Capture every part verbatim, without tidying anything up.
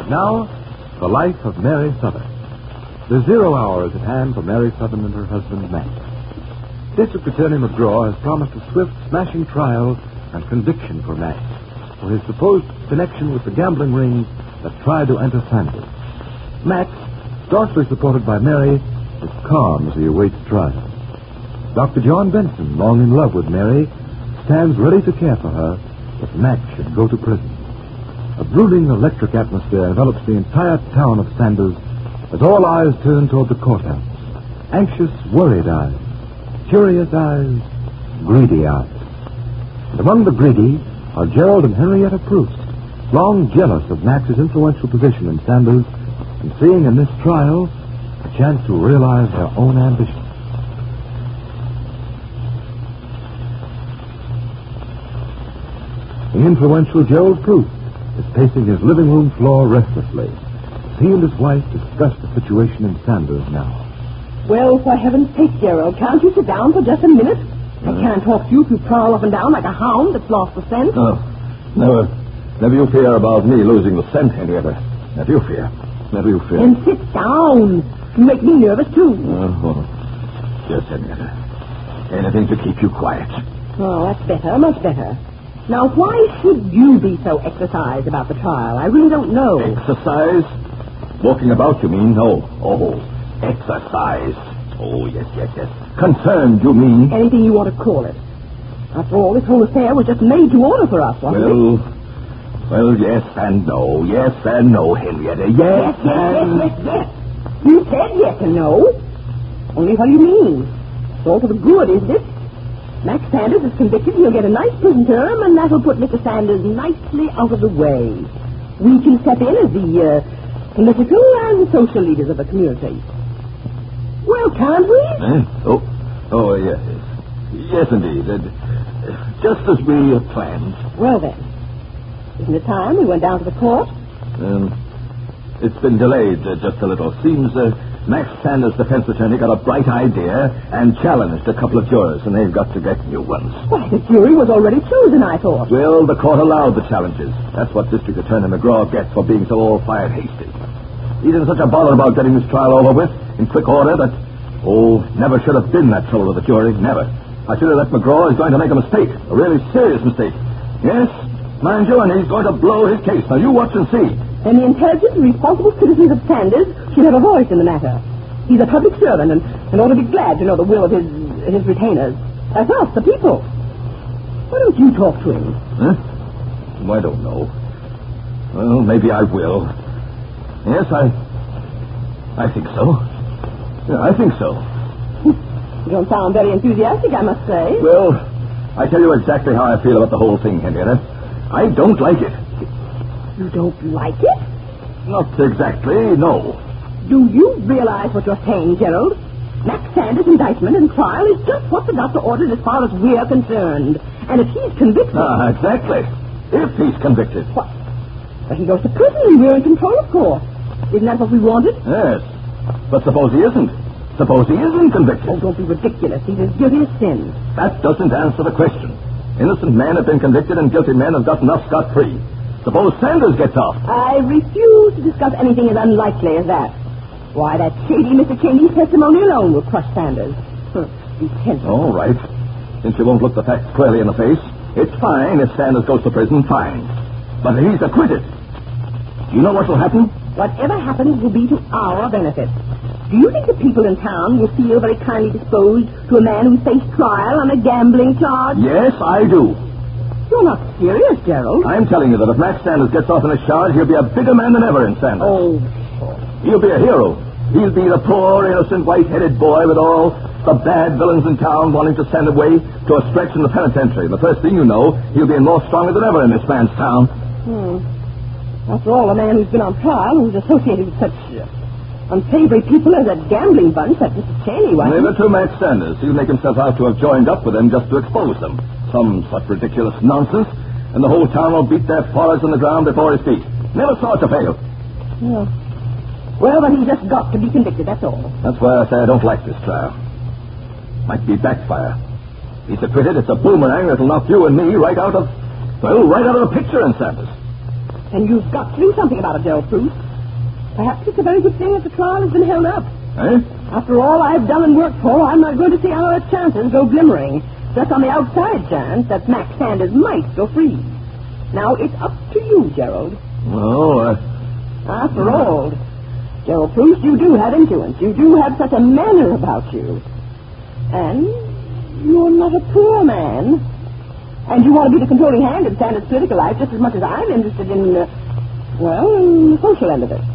Now, the life of Mary Southern. The zero hour is at hand for Mary Southern and her husband, Max. District Attorney McGraw has promised a swift, smashing trial and conviction for Max for his supposed connection with the gambling ring that tried to enter Sanders. Max, staunchly supported by Mary, is calm as he awaits trial. Doctor John Benson, long in love with Mary, stands ready to care for her if Max should go to prison. A brooding electric atmosphere envelops the entire town of Sanders as all eyes turn toward the courthouse. Anxious, worried eyes, curious eyes, greedy eyes. And among the greedy are Gerald and Henrietta Proust, long jealous of Max's influential position in Sanders and seeing in this trial a chance to realize their own ambitions. The influential Gerald Proust is pacing his living room floor restlessly as he and his wife discuss the situation in Sanders now. Well, for heaven's sake, Gerald, can't you sit down for just a minute? I can't talk to you if you prowl up and down like a hound that's lost the scent. Oh, never, never you fear about me losing the scent, Henrietta. Never you fear. Never you fear. Then sit down. You make me nervous, too. Oh, yes, Henrietta. Anything to keep you quiet. Oh, that's better, much better. Now, why should you be so exercised about the trial? I really don't know. Exercise? Walking about, you mean? Oh, oh, exercise. Oh, yes, yes, yes. Concerned, you mean? Anything you want to call it. After all, this whole affair was just made to order for us, wasn't well, it? Well, yes and no. Yes and no, Henrietta. Yes, yes, yes, and... yes, yes, yes. You said yes and no. Only what do you mean? It's all for the good, isn't it? Max Sanders is convicted. He'll get a nice prison term, and that'll put Mister Sanders nicely out of the way. We can step in as the uh, political and social leaders of the community. Well, can't we? Eh? Oh, oh, yes, yes. Yes, indeed. Uh, just as we uh, planned. Well, then, isn't it time we went down to the court? Um, it's been delayed uh, just a little. Seems uh, Max Sanders' defense attorney got a bright idea and challenged a couple of jurors, and they've got to get new ones. Why, the jury was already chosen, I thought. Well, the court allowed the challenges. That's what District Attorney McGraw gets for being so all-fired hasty. He's in such a bother about getting this trial over with in quick order that, oh, never should have been that trouble with the jury. Never. I feel that McGraw is going to make a mistake, a really serious mistake. Yes, mind you, and he's going to blow his case. Now, you watch and see. And the intelligent and responsible citizens of Sanders should have a voice in the matter. He's a public servant and, and ought to be glad to know the will of his his retainers. That's us, the people. Why don't you talk to him? Huh? Oh, I don't know. Well, maybe I will. Yes, I... I think so. Yeah, I think so. You don't sound very enthusiastic, I must say. Well, I tell you exactly how I feel about the whole thing, Henrietta. I don't like it. You don't like it? Not exactly, no. Do you realize what you're saying, Gerald? Max Sanders' indictment and trial is just what the doctor ordered as far as we're concerned. And if he's convicted... Ah, exactly. If he's convicted. What? Well, he goes to prison and we're in control, of course. Isn't that what we wanted? Yes. But suppose he isn't. Suppose he isn't convicted. Oh, don't be ridiculous. He's as guilty as sin. That doesn't answer the question. Innocent men have been convicted and guilty men have gotten off scot-free. Suppose Sanders gets off. I refuse to discuss anything as unlikely as that. Why, that shady Mister Cheney's testimony alone will crush Sanders. All right. Since you won't look the facts squarely in the face, it's fine if Sanders goes to prison, fine. But if he's acquitted, do you know what will happen? Whatever happens will be to our benefit. Do you think the people in town will feel very kindly disposed to a man who faced trial on a gambling charge? Yes, I do. You're not serious, Gerald. I'm telling you that if Max Sanders gets off on a charge, he'll be a bigger man than ever in Sanders. Oh, he'll be a hero. He'll be the poor, innocent, white-headed boy with all the bad villains in town wanting to send away to a stretch in the penitentiary. And the first thing you know, he'll be in more stronger than ever in this man's town. Hmm. After all, a man who's been on trial, who's associated with such uh, unsavory people as a gambling bunch, that Mister Cheney, wasn't Never to Max Sanders. He'll make himself out to have joined up with them just to expose them. Some such ridiculous nonsense, and the whole town will beat their foreheads on the ground before his feet. Never saw it to fail. Yeah. Well, then he's just got to be convicted, that's all. That's why I say I don't like this trial. Might be backfire. He's acquitted, it's a boomerang that'll knock you and me right out of, well, right out of the picture in Sanders. And you've got to do something about it, Gerald Proust. Perhaps it's a very good thing that the trial has been held up. Eh? After all I've done and worked for, I'm not going to see our chances go glimmering. Just on the outside chance that Max Sanders might go free. Now, it's up to you, Gerald. Well, uh... After all, Gerald Proust, you do have influence. You do have such a manner about you. And you're not a poor man. And you want to be the controlling hand in Sanders' political life just as much as I'm interested in, uh, well, in the social end of it.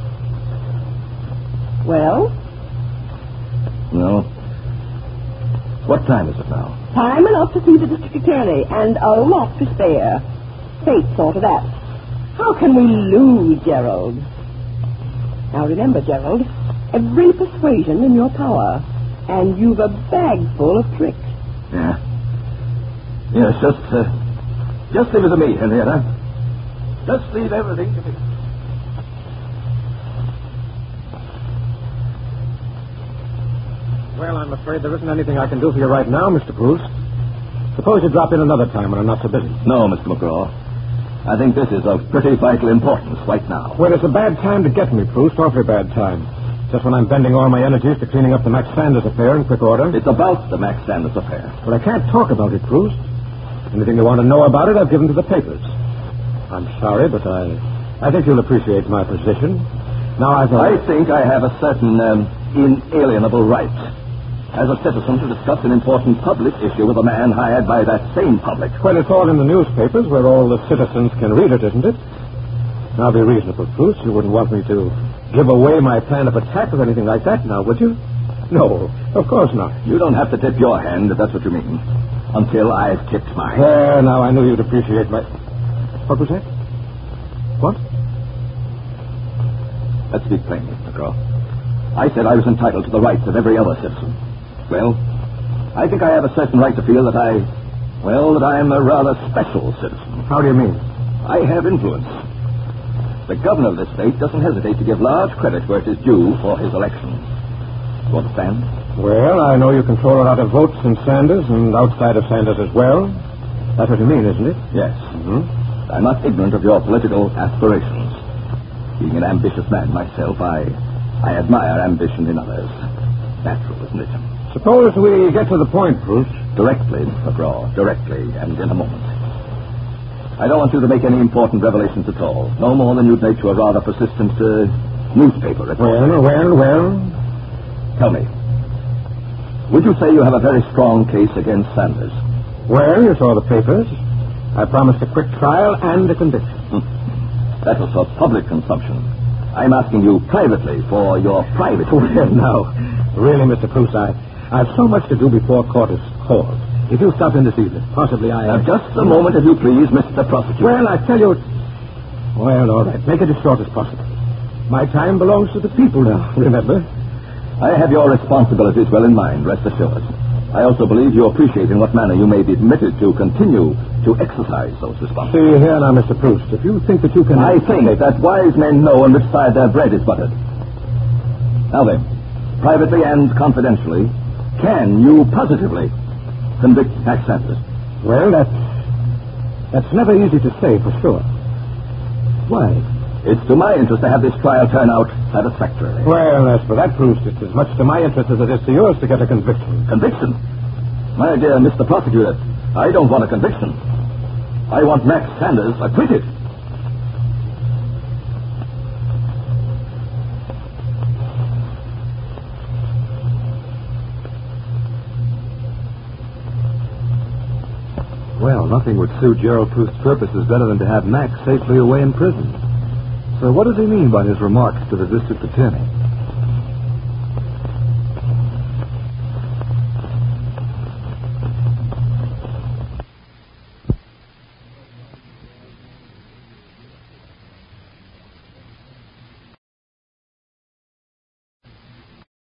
Well? Well, what time is it now? Time enough to see the district attorney, and a lot to spare. Fate saw to that. How can we lose, Gerald? Now remember, Gerald, every persuasion in your power, and you've a bag full of tricks. Yeah. Yes, just, uh, just leave it to me, Henrietta. Just leave everything to me. Well, I'm afraid there isn't anything I can do for you right now, Mister Proust. Suppose you drop in another time when I'm not so busy. No, Mister McGraw. I think this is of pretty vital importance right now. Well, it's a bad time to get me, Proust. Awfully bad time. Just when I'm bending all my energies to cleaning up the Max Sanders affair in quick order. It's about the Max Sanders affair. Well, I can't talk about it, Proust. Anything you want to know about it, I've given to the papers. I'm sorry, but I I think you'll appreciate my position. Now, I've... I think I have a certain um, inalienable right as a citizen to discuss an important public issue with a man hired by that same public. Well, it's all in the newspapers where all the citizens can read it, isn't it? Now, be reasonable, Proust. You wouldn't want me to give away my plan of attack or anything like that now, would you? No, of course not. You don't have to tip your hand, if that's what you mean, until I've tipped mine. Well, now, I knew you'd appreciate my... What was that? What? Let's speak plainly, McGraw. I said I was entitled to the rights of every other citizen. Well, I think I have a certain right to feel that I, well, that I am a rather special citizen. How do you mean? I have influence. The governor of this state doesn't hesitate to give large credit where it is due for his election. You understand? Well, I know you control a lot of votes in Sanders and outside of Sanders as well. That's what you mean, isn't it? Yes. Mm-hmm. I'm not ignorant of your political aspirations. Being an ambitious man myself, I, I admire ambition in others. Natural, isn't it? Suppose we get to the point, Proust. Directly, McGraw, directly, and in a moment. I don't want you to make any important revelations at all. No more than you'd make to a rather persistent uh, newspaper reporter. Well, well, well. Tell me, would you say you have a very strong case against Sanders? Well, you saw the papers. I promised a quick trial and a conviction. Hmm. That was for public consumption. I'm asking you privately for your private... Well, now, really, Mister Proust, I... I've so much to do before court is called. If you stop in this evening, possibly I... Now, just a moment, if you please, Mister Prosecutor. Well, I tell you... Well, all right. Make it as short as possible. My time belongs to the people now, remember? I have your responsibilities well in mind, rest assured. I also believe you appreciate in what manner you may be permitted to continue to exercise those responsibilities. See here now, Mister Proust, if you think that you can... I think that wise men know on which side their bread is buttered. Now then, privately and confidentially... Can you positively convict Max Sanders? Well, that's... That's never easy to say for sure. Why? It's to my interest to have this trial turn out satisfactorily. Well, as for that, Proust, it's as much to my interest as it is to yours to get a conviction. Conviction? My dear Mister Prosecutor, I don't want a conviction. I want Max Sanders acquitted. Well, nothing would suit Gerald Proust's purposes better than to have Max safely away in prison. So what does he mean by his remarks to the district attorney?